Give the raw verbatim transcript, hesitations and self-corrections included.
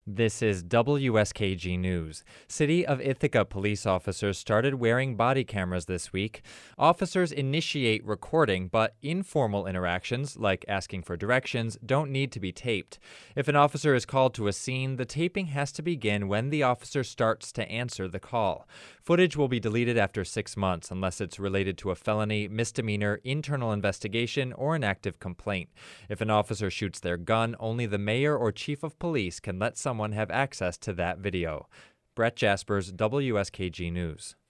This is W S K G News. City of Ithaca police officers started wearing body cameras this week. Officers initiate recording, but informal interactions, like asking for directions, don't need to be taped. If an officer is called to a scene, the taping has to begin when the officer starts to answer the call. Footage will be deleted after six months unless it's related to a felony, misdemeanor, internal investigation, or an active complaint. If an officer shoots their gun, only the mayor or chief of police can let someone have access to that video. Brett Jaspers, W S K G News.